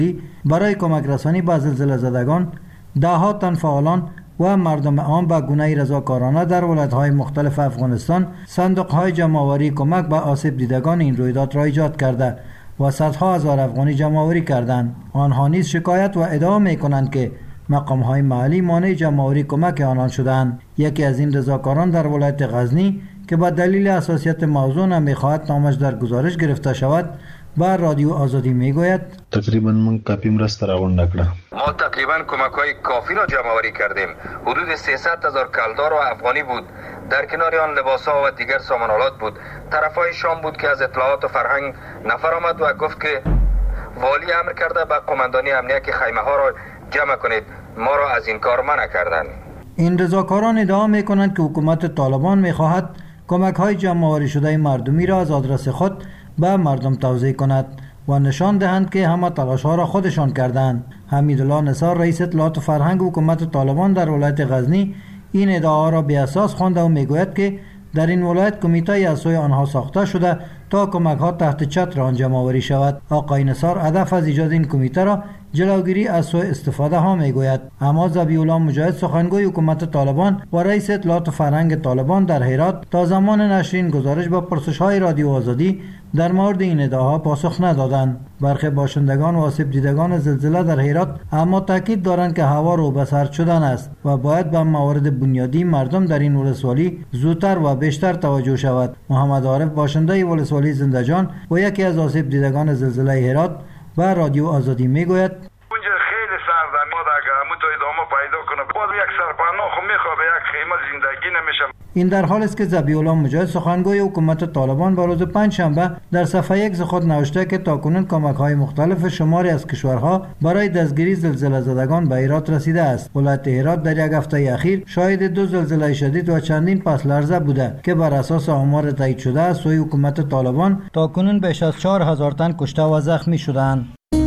برای کمک رسانی به زلزله زدگان ده‌ها تن فعالان و مردم عام به گونه رضاکارانه در ولایت‌های مختلف افغانستان صندوق‌های جمع‌آوری کمک به آسیب دیدگان این رویداد را ایجاد کرده و صدها هزار افغانی جمع‌آوری کردند. آنها نیز شکایت و ادعا می‌کنند که مقام‌های محلی مانع جمع‌آوری کمک آنان شدند. یکی از این رضاکاران در ولایت غزنی که به دلیل حساسیت موضوع نمی‌خواهد نامش در گزارش گرفته شود با رادیو آزادی میگوید تقریبا من کافی مرسته راغونډه کړه. ما تقریبا کمک‌های کافی را جمع‌آوری کردیم. حدود 300,000 کلدار و افغانی بود. در کنار آن لباس‌ها و دیگر سامان‌آلات بود. طرفای شام بود که از اطلاعات و فرهنگ نفر آمد و گفت که والی امر کرده به قماندانی امنیه که خیمه‌ها را جمع کنید. ما را از این کار منع کردند. این رضاکاران ادعا می‌کنند که حکومت طالبان می‌خواهد کمک‌های جمع‌آوری شده مردمی را از آدرس خود به مردم توزیع کند و نشان دهند که همه تلاش‌ها را خودشان کردند. حمیدالله نثار رئیس اطلاعات و فرهنگ حکومت طالبان در ولایت غزنی این ادعا را بی اساس خوانده و میگوید که در این ولایت کمیته از سوی آنها ساخته شده تا کمک‌ها تحت چتر آن جمع‌آوری شود. آقای نثار هدف از ایجاد این کمیته را جلوگیری از سوء استفاده ها میگوید. اما ذبیح‌الله مجاهد سخنگوی حکومت طالبان و رئیس اطلاعات و فرهنگ طالبان در هرات تا زمان نشر این گزارش به پرسش‌های رادیو آزادی در مورد این ادعاها پاسخ ندادند. برخی باشندگان و آسیب دیدگان زلزله در هرات اما تاکید دارند که هوا رو به سرد شدن است و باید به موارد بنیادی مردم در این ولسوالی زودتر و بیشتر توجه شود. محمد عارف باشنده ولسوالی زنده‌جان و یکی از آسیب دیدگان زلزله هرات و رادیو آزادی میگوید اونجا خیلی سرده، ما اگه همون تا ادامه پیدا کنه باز یک سرپناه خو میخوابه، یک خیمه زندگی نمیشه. این در حال است که ذبیح‌الله مجاهد سخنگوی حکومت طالبان به روز پنجشنبه در صفحه یک خود نوشته که تاکنون کمک‌های مختلف شماری از کشورها برای دستگیری زلزله زدگان به هرات رسیده است. ولایت هرات در یک هفته اخیر شاهد 2 زلزله شدید و چندین پس لرزه بوده که بر اساس آمار تایید شده از سوی حکومت طالبان تاکنون بیش از 4000 تن کشته و زخمی شدند.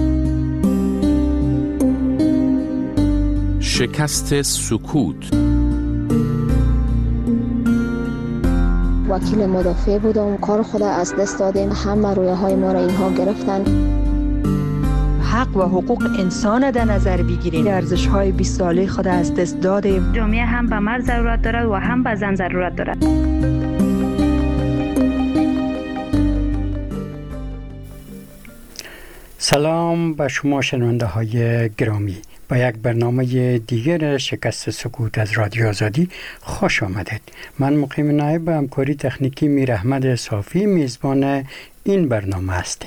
شکست سکوت. وکیل مدافع بودم، کار خود از دست دادیم، همه رویاهای ما را اینها گرفتن. حق و حقوق انسان در نظر بگیریم. ارزش‌های 20 ساله خود از دست دادیم. جامعه هم به مرد ضرورت دارد و هم به زن ضرورت دارد. سلام به شما شنونده های گرامی. با یک برنامه دیگر شکست سکوت از رادیو آزادی خوش آمدید. من مقیم نایب به همکاری تکنیکی میر احمد صافی میزبان این برنامه هستیم.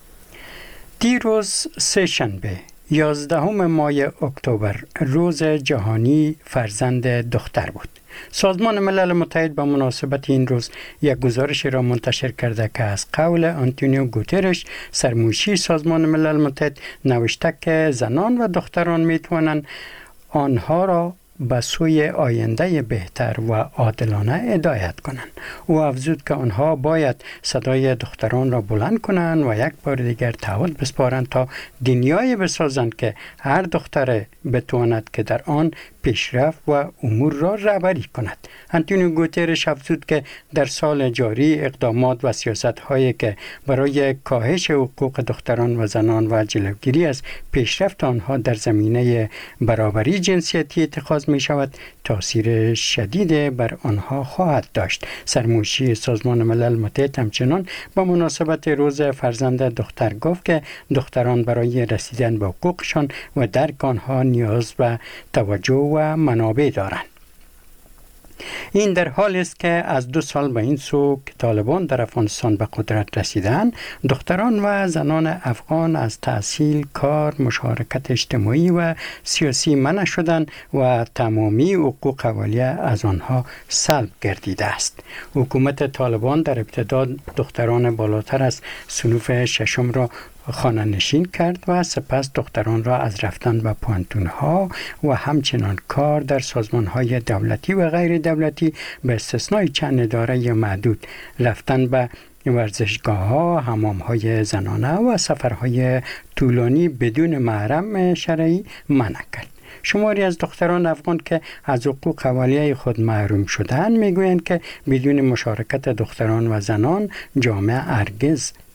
دیروز سه‌شنبه 11 ماه اکتبر روز جهانی فرزند دختر بود. سازمان ملل متحد به مناسبت این روز یک گزارش را منتشر کرده که از قول آنتونیو گوترش سرمنشی سازمان ملل متحد نوشته که زنان و دختران می توانند آنها را به سوی آینده بهتر و عادلانه هدایت کنند. او افزود که آنها باید صدای دختران را بلند کنند و یک بار دیگر تعهد بسپارند تا دنیایی بسازند که هر دختر بتواند که در آن پیشرفت و امور را رهبری کند. آنتونیو گوترش افزود که در سال جاری اقدامات و سیاست‌هایی که برای کاهش حقوق دختران و زنان و جلوگیری از پیشرفت آنها در زمینه برابری جنسیتی اتخاذ می شود تاثیر شدید بر آنها خواهد داشت. سرمنشی سازمان ملل متحد همچنان با مناسبت روز فرزند دختر گفت که دختران برای رسیدن به حقوقشان و درک آنها نیاز به توجه و منابع دارند. این در حال است که از 2 سال به این سو که طالبان در افغانستان به قدرت رسیدند، دختران و زنان افغان از تحصیل، کار، مشارکت اجتماعی و سیاسی منع شدند و تمامی حقوق اولیه از آنها سلب گردیده است. حکومت طالبان در ابتدا دختران بالاتر از صنف 6 را خانه نشین کرد و سپس دختران را از رفتن به پوانتون‌ها و همچنان کار در سازمان‌های دولتی و غیر دولتی به استثنای چند اداره یا محدود، رفتن به ورزشگاه‌ها، حمام‌های زنانه و سفرهای طولانی بدون محرم شرعی منع کرد. شماری از دختران افغان که از حقوق اولیه خود محروم شدند میگویند که بدون مشارکت دختران و زنان جامعه هرگز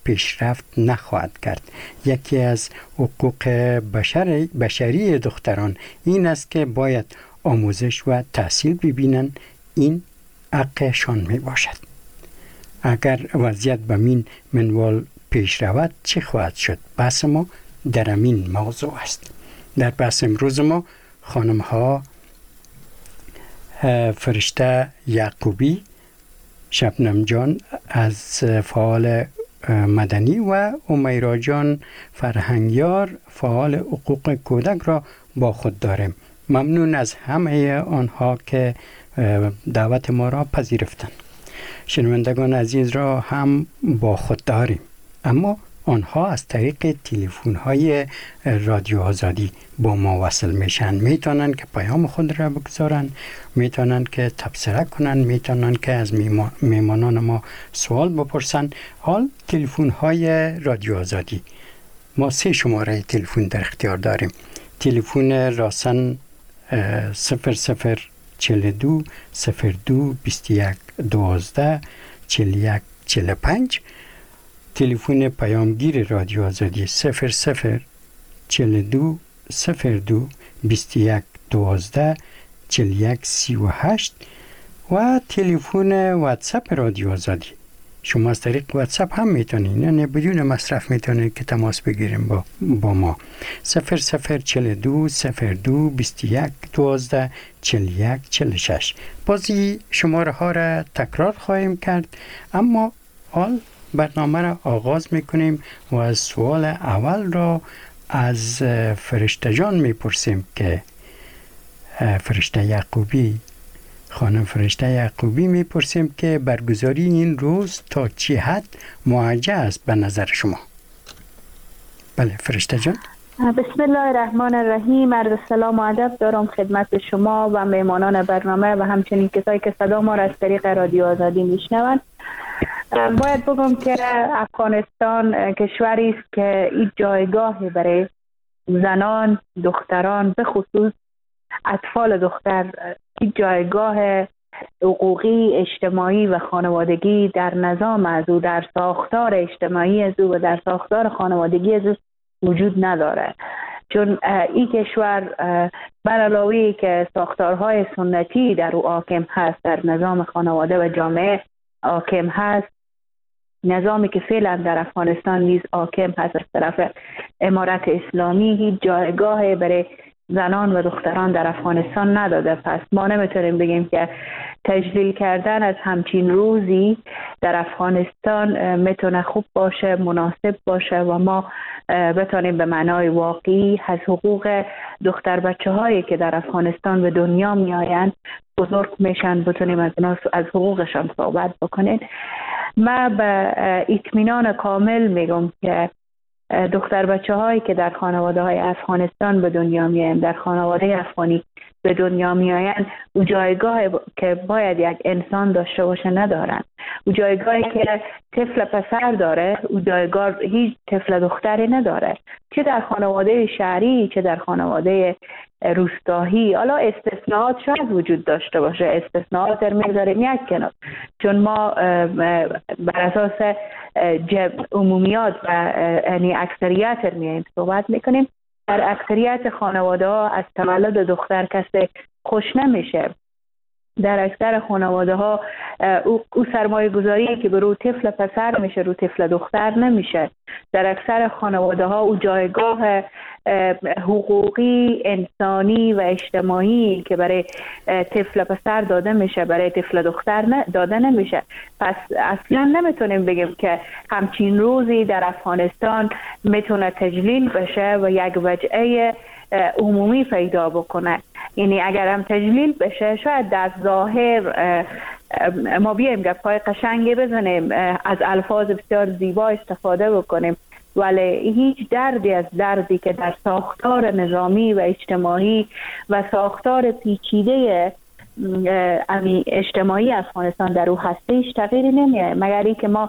پیشرفت نخواهد کرد. یکی از حقوق بشری دختران این است که باید آموزش و تحصیل ببینند. این حقشان می باشد. اگر وضعیت به این منوال پیش رود چه خواهد شد؟ بحث ما در همین موضوع است. در بحث امروز ما خانم ها فرشته یعقوبی، شبنم جان از فعال مدنی و امیرا جان فرهنگیار فعال حقوق کودک را با خود داریم. ممنون از همه آنها که دعوت ما را پذیرفتند. شنوندگان عزیز را هم با خود داریم، اما آنها از طریق تلفن های رادیو آزادی با ما وصل میشن. میتونن که پیام خود را بگذارن، میتونن که تبصره کنن، میتونن که از میمانان ما سوال بپرسن. حال تلفن های رادیو آزادی ما 3 شماره تلفن در اختیار داریم. تلفن راسن 0042 02 21 12 41 45. تلفن پیامگیر رادیو آزادی 0042 02 21 12 41 38 و تلفن واتساپ رادیو آزادی. شما از طریق واتساپ هم میتونید، یعنی بدون مصرف میتونید که تماس بگیریم با ما. 0042 02 21 12 41 46. بازی شماره ها را تکرار خواهیم کرد، اما حال برنامه را آغاز میکنیم و از سوال اول را از فرشته جان میپرسیم که فرشته یعقوبی، خانم فرشته یعقوبی میپرسیم که برگزاری این روز تا چه حد موجه است به نظر شما؟ بله فرشته جان. بسم الله الرحمن الرحیم. عرض سلام و ادب دارم خدمت شما و میمانان برنامه و همچنین کسایی که صدا ما را از طریق رادیو آزادی میشنوند. باید بگم که افغانستان کشوری است که این جایگاهی برای زنان، دختران، به خصوص اطفال دختر، این جایگاه حقوقی، اجتماعی و خانوادگی در نظام از او، در ساختار اجتماعی از او و در ساختار خانوادگی از او وجود نداره. چون این کشور بر علاوه که ساختارهای سنتی در او حاکم هست، در نظام خانواده و جامعه حاکم هست، نظامی که فعلا در افغانستان نیز حاکم هست از طرف امارت اسلامی، هیچ جایگاه برای زنان و دختران در افغانستان نداده. پس ما نمیتونیم بگیم که تجلیل کردن از همچین روزی در افغانستان میتونه خوب باشه، مناسب باشه و ما بتونیم به معنای واقعی از حقوق دختر بچه هایی که در افغانستان به دنیا می آیند، بزرگ میشن، بتونیم از حقوقشان صحبت بکنیم. من به اطمینان کامل میگم که دختر بچه هایی که در خانواده های افغانستان به دنیا می آیند، در خانواده افغانی به دنیا می آیند، او جایگاه که باید یک انسان داشته باشه ندارن. او جایگاهی که طفل پسر داره، او جایگاه هیچ طفل دختری نداره، چه در خانواده شهری چه در خانواده روستایی. حالا استثناءات شاید وجود داشته باشه، استثناءات در میگذاریم یک کنار، چون ما بر اساس عمومیات و یعنی اکثریت میایم صحبت میکنیم. در اکثریت خانواده ها از تولد دختر کسی خوش نمیشه. در اکثر خانواده ها او سرمایه گذاری که به رو طفل پسر میشه رو طفل دختر نمیشه. در اکثر خانواده ها او جایگاه حقوقی، انسانی و اجتماعی که برای طفل پسر داده میشه برای طفل دختر داده نمیشه. پس اصلا نمیتونیم بگیم که همچین روزی در افغانستان میتونه تجلیل بشه و یک وجهه عمومی پیدا بکنه. یعنی اگر هم تجلیل بشه شاید در ظاهر ما بیایم گپ‌های قشنگی بزنیم، از الفاظ بسیار زیبا استفاده بکنیم، ولی هیچ دردی از دردی که در ساختار نظامی و اجتماعی و ساختار پیچیده اجتماعی افغانستان در او هستش تغییری نمیاد، مگر اینکه ما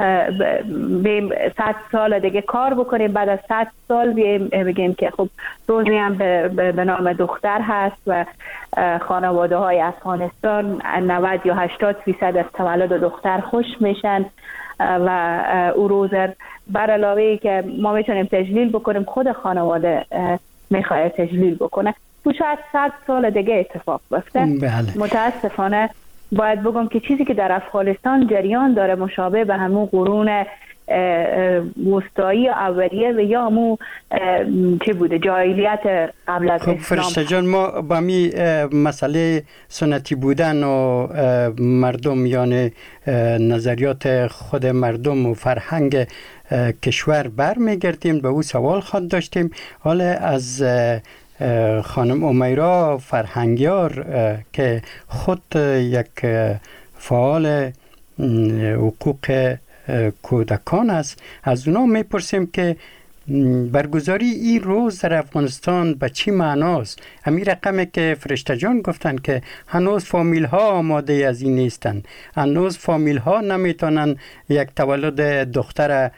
بیم 100 سال دیگه کار بکنیم، بعد از 100 سال بگیم که خب روزی هم به نام دختر هست و خانواده های افغانستان 90 یا 80% از تولد دختر خوش میشن. و او روز بر علاوه که ما میتونیم تجلیل بکنیم، خود خانواده میخواد تجلیل بکنه. تو شاید 100 سال دیگه اتفاق بیفته. متاسفانه باید بگم که چیزی که در افغانستان جریان داره مشابه به همون قرون وسطایی اولیه و یا همون چه بوده جاهلیت قبل از اسلام. فرشته جان، ما با می مسئله سنتی بودن و مردم، یعنی نظریات خود مردم و فرهنگ کشور برمیگردیم. به او سوال خود داشتیم. حالا از خانم امیرا فرهنگیار که خود یک فعال حقوق کودکان است، از اونا میپرسیم که برگزاری این روز در افغانستان به چی معناست؟ همین رقمی که فرشته جان گفتن که هنوز فامیل ها آماده از این نیستن، هنوز فامیل ها نمیتونن یک تولد دختر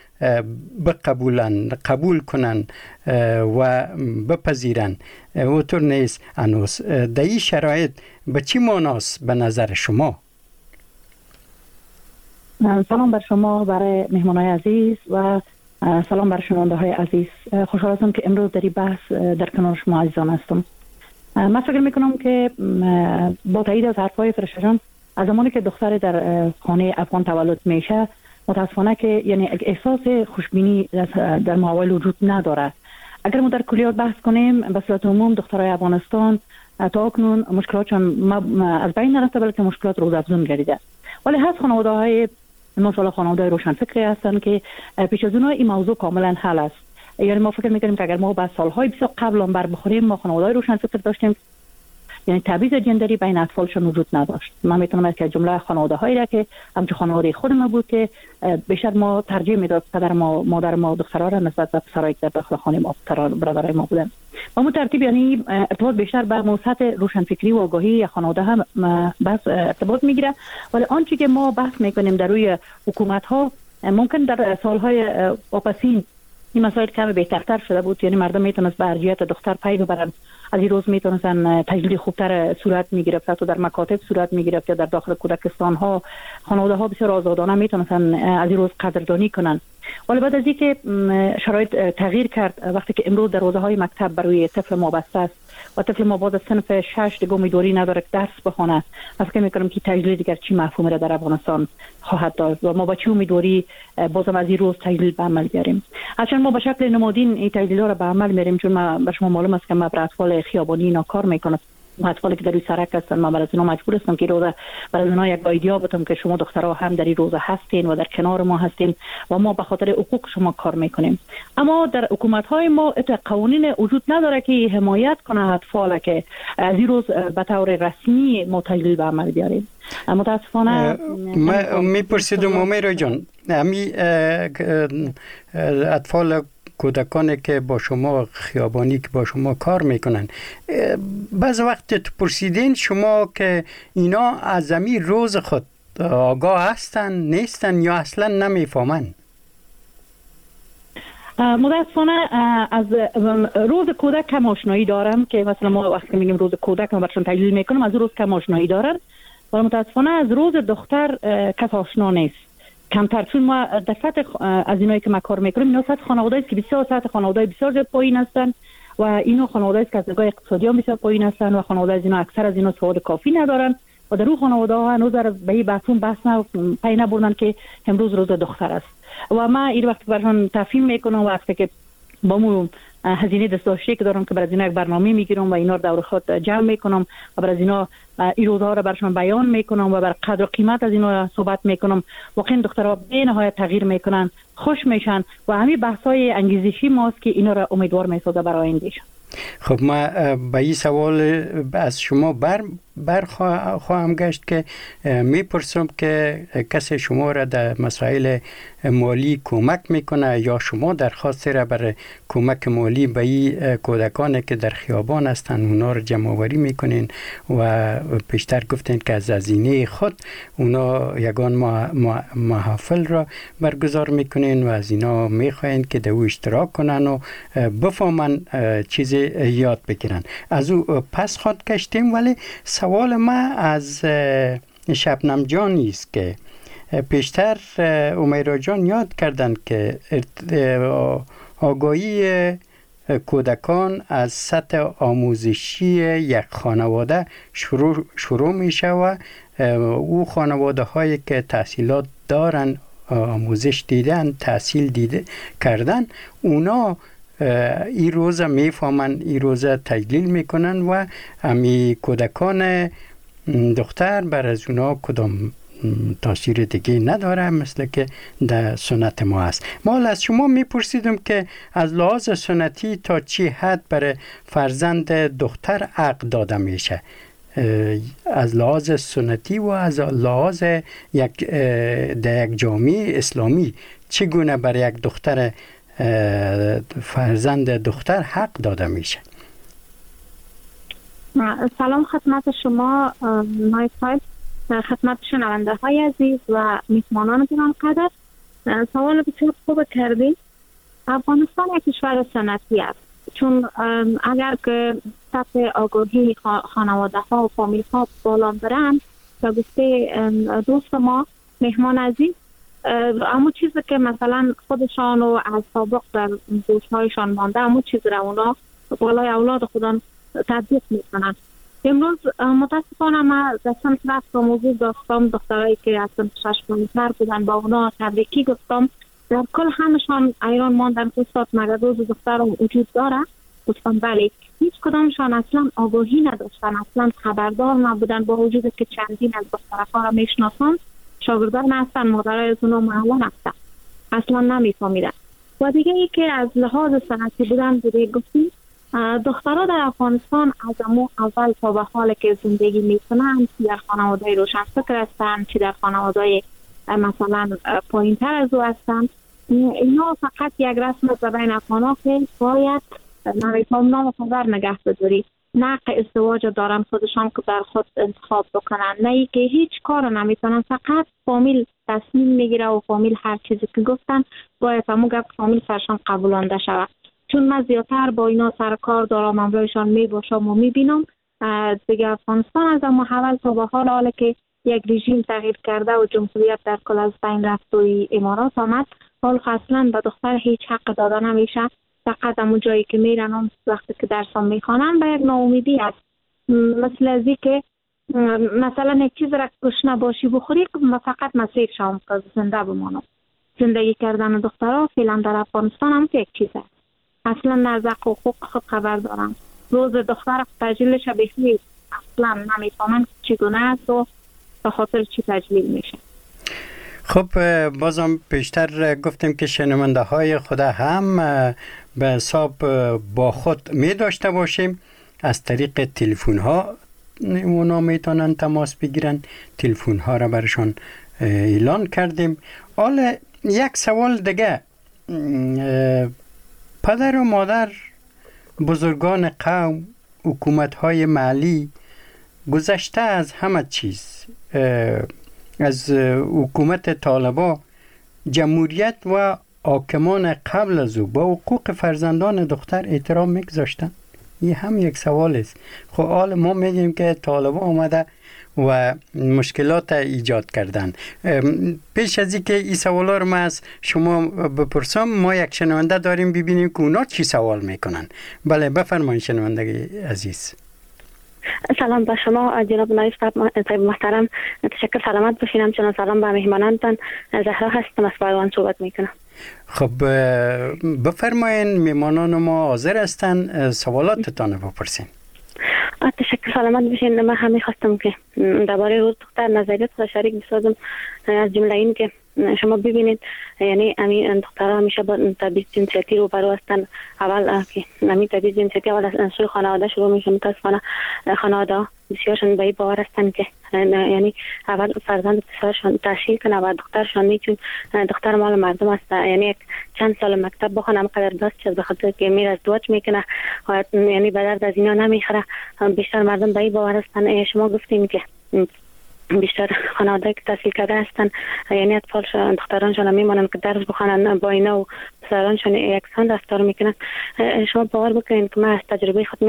قبول کنن و بپذیرن. اوطور نیست هنوز. در این شرایط به چی معناست به نظر شما؟ سلام بر شما، برای مهمانای عزیز و سلام بر شنونده های عزیز. خوشحال هستم که امروز در این بحث در کنار شما عزیزان هستم. من فکر میکنم که با تایید از حرفای فرشته جان، از زمانی که دختر در خانه افغان تولد میشه، متاسفانه که یعنی احساس خوشبینی در ماحول وجود نداره. اگر ما در کلیات بحث کنیم، به صورت عموم دخترای افغانستان تا اکنون مشکلاتشان از بین نرفته، بلکه مشکلات روزافزون گردیده. ولی هست خانواده‌های ماشاءالله خانواده روشنفکری هستن که پیش از اونها این موضوع کاملا حل است. یعنی ما فکر می‌کنیم که اگر ما با سالهای بسیار قبل بر بخوریم، ما خانواده روشنفکر داشتیم، یعنی تبعیض جندری بین اطفالشون وجود نداشت. من میتونم که جمله خانواده‌هایی را که همچون خانواده خود ما بود که بیشتر ما ترجیح میداد پدر ما، مادر ما، دخترها را نسبت به پسرایی که در داخل خانه ما، برادرای ما بودن. با اون ترتیب یعنی ارتباط بیشتر به موسط روشنفکری و آگاهی خانواده هم بس ارتباط میگیره. ولی آنچه که ما بحث میکنیم در روی حکومت ها، ممکن در سالهای واپسین این مسائل کم بهترتر شده بود. یعنی مردم میتونست به ارجحیت دختر پی ببرن. از این روز میتونستن تجلیل خوبتر صورت میگرفت، حتی در مکاتب صورت میگرفت یا در داخل کودکستان ها خانواده ها بسیار آزادانه میتونستن از این روز قدردانی کنن. ولی بعد از اینکه شرایط تغییر کرد، وقتی که امروز در حوزه های مکتب برای طفل ما بسته است و طفل ما باز صنف 6 دیگه امیدواری نداره که درس بخونه، فکر میکنم که تجلیل دیگر چی مفهوم را در افغانستان خواهد داشت و ما با چه امیدواری بازم از این روز تجلیل به عمل بیاریم. هرچند ما به شکل نمادین این تجلیل را به عمل میاریم، چون ما به شما معلوم است که ما برای اطفال خیابانی اینا کار میکنم. اطفالی که در روی سرک هستن، من برای اونا مجبور هستم که روزه برای اونا یک ایده بدم که شما دخترها هم در این روزه هستین و در کنار ما هستین و ما به خاطر حقوق شما کار میکنیم. اما در حکومت های ما قوانین وجود نداره که حمایت کنه اطفال که از این روز به طور رسمی ما تجلیل به عمل بیاریم. متاسفانه میپرسیدم امیرا جان، همین اطفال کودکانی که با شما خیابانی که با شما کار میکنن، بعض وقت تو پرسیدین شما که اینا از زمین روز خود آگاه هستن نیستن یا اصلا نمیفهمن؟ متاسفانه از روز کودک کم آشنایی دارم که مثلا ما وقتی میگیم روز کودک ما برشون تجلیل میکنم، از روز کم آشنایی دارن و متاسفانه از روز دختر کس آشنا نیست، کمتر. چون ما در سطح از اینایی که ما کار میکنیم، اینا سطح خانواده‌ای که بسیار سطح خانواده‌ای بسیار پایین هستن و اینا خانواده‌ای که از نگاه اقتصادی هم بسیار پایین هستن و خانواده از اینا اکثر از اینا سواد کافی ندارن و در اون خانواده‌ها هنوز به این بحث پی نبردن که امروز روز دختر است. و ما این وقت براشون تفهیم میکنم وقتی که با مو هزینه دستداشتی که دارم که برای اینا یک برنامه میگیرم و اینا رو دور خود جمع میکنم و برای اینا این روزها رو براشون بیان میکنم و بر قدر و قیمت از اینا صحبت میکنم. واقعا دخترها به نهایت تغییر میکنن، خوش میشن و همین بحث‌های انگیزشی ماست که اینا رو امیدوار میسازه برای آیندهشون. خب ما به این سوال از شما خواهم گشت که میپرسم که کسی شما را در مسائل مالی کمک میکنه یا شما درخواستی را برای کمک مالی به این کودکانی که در خیابان هستن اونا را جمع آوری میکنین و پیشتر گفتین که از هزینه خود اونا یگان محافل را برگزار میکنین و از اینا میخواین که در او اشتراک کنن و بفهمن چیزی یاد بگیرن. از او پس خود کشتیم. ولی سوال ما از شبنم جانی است که پیشتر امیرا جان یاد کردند که آگاهی کودکان از سطح آموزشی یک خانواده شروع میشه و او خانواده هایی که تحصیلات دارن، آموزش دیدن، تحصیل دیده کردن، اونا این روزه میفهمن، این روزه تجلیل میکنن و امی کودکان دختر بر از اونا کدام تاثیر دیگه نداره، مثل که در سنت ما است. ما از شما میپرسیدم که از لحاظ سنتی تا چی حد برای فرزند دختر عقد داده میشه؟ از لحاظ سنتی و از لحاظ در یک جامعه اسلامی چگونه برای یک دختر فرزند دختر حق داده میشه؟ سلام خدمت شما نایب صاحب، خدمت شنونده های عزیز و میهمانان گرانقدر. سوال بسیار خوب کردید. افغانستان یک کشور سنتی است، چون اگر که سطح آگاهی خانواده ها و فامیل ها بالا برند، به گفته دوست ما مهمان عزیز، اما چیزی که مثلا خودشان و از سابق در دوست هایشان مانده، اما چیز را اونا بالای اولاد خودان تطبیق میکنند. امروز متاسفانه ما در سمت رفت و موضوع داشتم دخترایی که از سمت 6 ماهه بودن، با اونا تبریکی گفتم. در کل همشان ایران ماندن که استاد مگر روز دختر وجود داره؟ گفتم بله. هیچ کدامشان اصلا آگاهی نداشتن، اصلا خبردار نبودن، با وجود که چندین از دخترها را میشناسند، شاگردان هستن، مادرای از اونا معلم هستن، اصلا نمیفهمیدن. و دیگه ای که از لحاظ سنتی بودن بوده گفتیم، دخترها در افغانستان از اول تا به حال که زندگی میکنن، چی در خانواده روشن فکر هستن، چی در خانواده مثلا پایین تر از او هستن، اینا فقط یک رسم است بین افغانها که باید نام خبر نگه بداری، نه که ازدواج دارن خودشان که بر خود انتخاب بکنن، نه ای که هیچ کار نمیتونن، فقط فامیل تصمیم میگیره و فامیل هر چیزی که گفتن باید همون گفت فامیل سرشان قبولانده شود. چون من زیادتر با اینا سرکار دارم، امروزشان میباشم و میبینم دیگه افغانستان از اما اول تا به حال که یک رژیم تغییر کرده و جمهوریت در کل از بین رفت و امارات آمد، حال اصلا به دختر هیچ حق داده نمیشه. فقط همون جایی که میرن وقتی که درسام میخوانن به یک ناامیدی است. مثل ازی که مثلا یک چیز را گشنه باشی بخوری فقط مسیر شام که زنده بمانم. زندگی کردن دخترها فعلا در افغانستان هم یک چیز است. اصلا نرزق و حقوق خود خبر دارم. روز دختر تجلیلش بهی اصلا نمیفهمن چگونه است و به خاطر چی تجلیل میشه. خب بازم پیشتر گفتیم که شنونده های خود هم به حساب با خود می داشته باشیم. از طریق تلفن ها اونا میتونن تماس بگیرن، تلفن ها را برشان اعلان کردیم. حالا یک سوال دیگه، پدر و مادر، بزرگان قوم، حکومت های محلی گذشته از همه چیز، از حکومت طالبان، جمهوریت و حاکمان قبل از او با حقوق فرزندان دختر احترام میگذاشتن؟ این هم یک سوال است. خب حال ما میگیم که طالبان آمده و مشکلات ایجاد کردن. پیش از اینکه این سوالا رو ما از شما بپرسم، ما یک شنونده داریم، ببینیم که اونا چی سوال میکنن. بله بفرمایید شنونده عزیز. سلام به شما جناب نایب صاحب محترم، تشکر، سلامت باشین. همچنان سلام به مهمانانتان. زهرا هستم، از پایوان صحبت میکنم. خب بفرمایین، مهمانان ما حاضر هستن، سوالاتتان بپرسین. تشکر، سلامت باشین. من هم میخواستم که درباره روز دختر نظریات خود شریک بسازم. از جمله این که شما ببینید، یعنی همین دخترها همیشه با تبعیض جنسیتی رو برو هستن. اول که همین تبعیض جنسیتی اول از سوی خانواده شروع میشه. متاسفانه خانواده بسیارشون به این باور هستن که یعنی اول فرزند پسرشون تحصیل کنه و دخترشان میتون دختر مال مردم است، یعنی چند سال مکتب بخونه قدر دست چه به خاطر که میر از دوج میکنه، یعنی به درد از اینا نمیخوره. بیشتر مردم به این باور هستن. شما گفتیم که بیشتر خانواده که تحصیل کرده هستن، یعنی اطفالشان دخترانشان میمونن که درس بخونن، با اینا و پسرانشان یکسان رفتار میکنن. شما باور بکنید که من از تجربه خود میگم،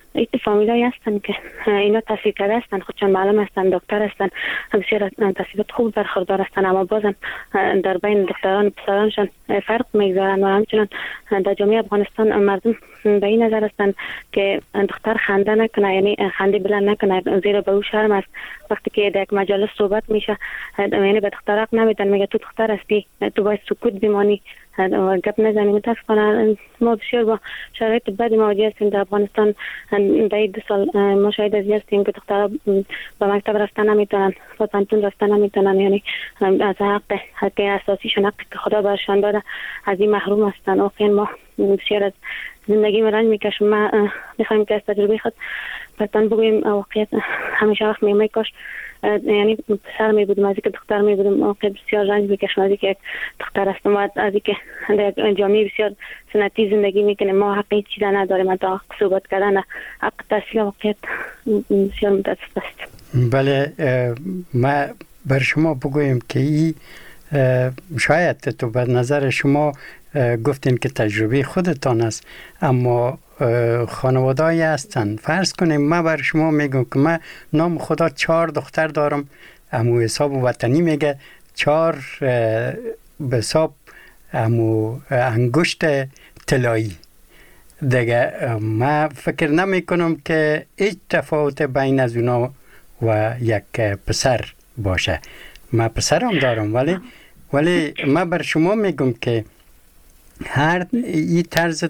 ایت فامیلایی هستن که اینا تحصیل کرده هستن، خودشان معلم هستن، دکتر هستن، بسیار تحصیلات خوب برخوردار هستن، اما بازم در بین دختران و پسرانشان فرق میگذارن و همچنان در جامعه افغانستان مردم به این نظر هستن که دختر خنده نکنه، یعنی خنده بلند نکنه، زیرا به او شرم است. وقتی که در یک مجلس صحبت میشه یعنی به دختر حق نمیدن، میگه تو دختر هستی، تو باید سکوت بمانی و گپ نزنی. متاسفانه ما بسیار با شرایط بدی مواجه هستیم در افغانستان. در 2 سال ما شاهد از هستیم که دخترها به مکتب رفتن نمیتونن، به پانتون رفتن نمیتونن، یعنی از حق اساسیشون، حقی که خدا برشان داده، از این محروم هستن. واقعا ما بسیار از زندگی رنج میکشم. ما میخوایم که از تجربه خود برتن بگویم واقعیت همیشه وقت میگم کاش یعنی پسر می بودم، از اینکه دختر می بودم. واقعا بسیار رنج میکشم از اینکه دختر هستم و از اینکه در جامعه بسیار سنتی زندگی میکنه. ما حق هیچ چیز نداریم، حتی حق صحبت کردن، حق تحصیل. واقعیت بسیار متاسف است. بله، ما بر شما بگویم که این شاید تو به نظر شما گفتین که تجربه خودتان است، اما خانواده‌ای هستن. فرض کنیم من بر شما میگم که من نام خدا 4 دختر دارم، امو حساب وطنی میگه 4 به حساب امو انگشت طلایی دیگه. من فکر نمی کنم که هیچ تفاوت بین از اونا و یک پسر باشه. من پسرم دارم ولی من بر شما میگم که هر این طرز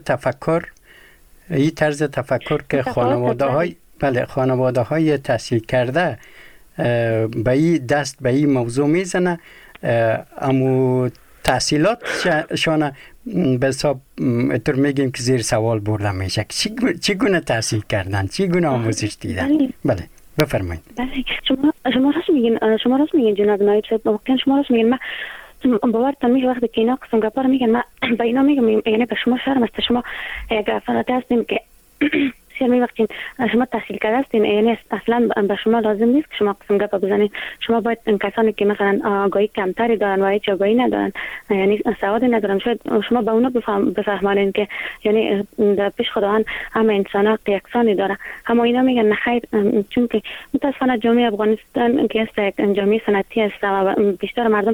تفکر که خانواده های تحصیل کرده به این دست به این موضوع میزنه، امو تحصیلات شانه به حساب اتر میگیم که زیر سوال برده میشه. چگونه تحصیل کردن، چگونه آموزش دیدن؟ بله بفرمایید. بله شما راست میگین جناب نایب صاحب، واقعا شما راست میگین. من باورتان میشه وقتی که اینا قسم گپا رو میگن، من به اینا میگم یعنی به شما شرم است. شما یک افراد هستیم که بسیار میوقتین شما تحصیل کرده هستین، یعنی اصلا به شما لازم نیست که شما قسم گپا بزنین. شما باید کسانی که مثلا آگاهی کمتری دارن و هیچ آگاهی ندارن، یعنی سواد ندارن، شاید شما به اونا بفهمانین که یعنی در پیش خداوند همه انسان ها یکسانی داره. اما اینا میگن نخیر، چون که متاسفانه جامعه افغانستان که است یک جامعه سنتی است و بیشتر مردم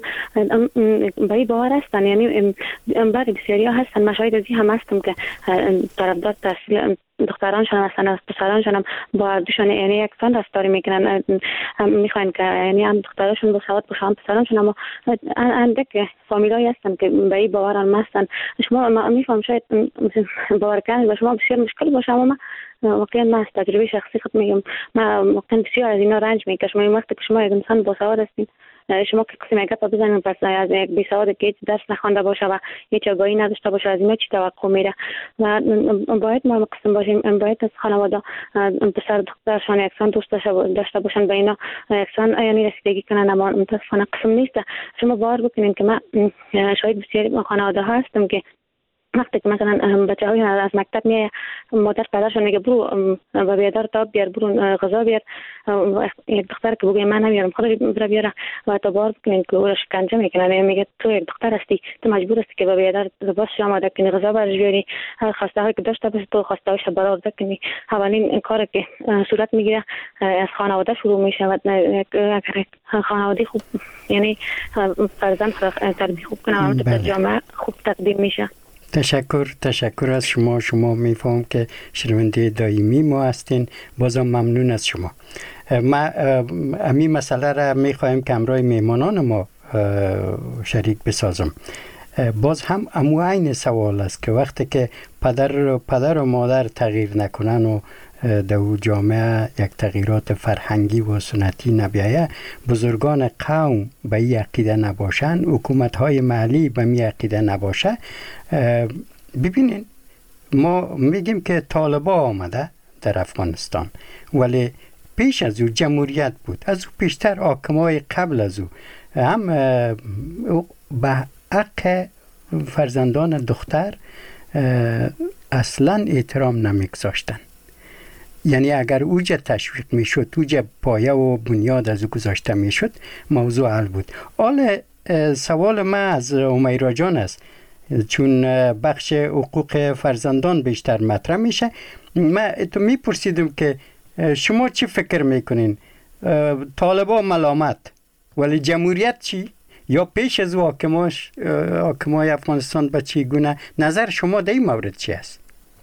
به این باور هستن، یعنی بعضی بسیاری ها هستن، مشاهد از این هم هستم که طرفدار تحصیل دخترانشان هستن، از پسرانشان هم با دوشان یعنی یکسان رفتاری میکنن، میخواین که یعنی هم دخترانشون با سواد باشه هم پسرانشون، اما اندک فامیلایی هستن که به این باوران هستن. شما میفهم شاید باور کردن به شما بسیار مشکل باشه، اما واقعا من از تجربه شخصی خود میگم، من واقعا بسیار از اینا رنج میکشم. این وقتی که شما یک انسان با سواد هستین، شما که قسم گپ بزنین پس از یک بی سواد که درس نخوانده باشه و هیچ آگاهی نداشته باشه، از اینا چی توقع میره؟ و باید ما قسم باشیم، باید از خانواده پسر دخترشان یکسان دوست داشته باشن، به اینا یکسان یعنی رسیدگی کنن، اما متاسفانه قسم نیست. شما باور بکنین که من شاید بسیاری خانواده ها هستم که وقتی که مثلا بچه های از مکتب میه، مادر پدرشون میگه برو و بیادر تا بیار، برو غذا بیار. یک دختر که بگه من نمیارم خودش برا بیاره و تا بار بکنین که او را شکنجه میکنن، میگه تو یک دختر هستی، تو مجبور هستی که با بیادر لباس آماده کنی، غذا برش بیاری، خواسته هایی که داشته باشه تو خواسته هایش برآورده کنی. اولین کاری که صورت میگیره از خانواده شروع میشه و اگر خانواده خوب یعنی فرزند تربیت خوب کنه در جامعه خوب تقدیم میشه. تشکر از شما میفهم که شنونده دائمی ما هستین. بازم ممنون از شما. ما امی مسئله را میخوایم که همراه میهمانان ما شریک بسازم. باز هم عین سوال است که وقتی که پدر و مادر تغییر نکنن و در جامعه یک تغییرات فرهنگی و سنتی نبیایه، بزرگان قوم به این عقیده نباشن، حکومت‌های محلی به این عقیده نباشه. ببینین ما میگیم که طالبان آمده در افغانستان، ولی پیش از او جمهوریت بود، از او پیشتر حاکمای قبل از او هم به حق فرزندان دختر اصلا احترام نمیگذاشتن. یعنی اگر اوجه تشویق میشد، اوجه پایه و بنیاد از او گذاشته میشد، موضوع حل بود. حال سوال من از همیرا جان است، چون بخش حقوق فرزندان بیشتر مطرح میشه. من تو میپرسیدم که شما چی فکر میکنین؟ طالبا ملامت، ولی جمهوریت چی؟ یا پیش از حاکمای افغانستان به چی گونه؟ نظر شما در این مورد چی است؟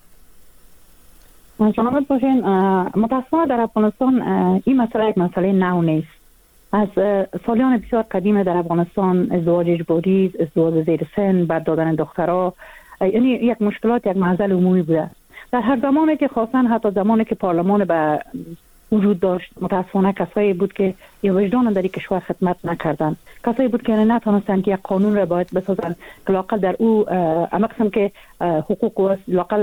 سلامت باشین. متاسفانه در افغانستان این مسئله یک مسئله نو نیست. از سالیان بسیار قدیم در افغانستان ازدواج اجباری، ازدواج زیر سن، بعد دادن دخترها، یعنی یک مشکلات، یک معضل عمومی بوده. در هر زمانی که خواستن، حتی زمانی که پارلمان به وجود داشت، متاسفانه کسایی بود که یا وجدان در این کشور خدمت نکردند، کسایی بود که نتونستند که یک قانون را باید بسازند که لاقل در او اما قسم که حقوق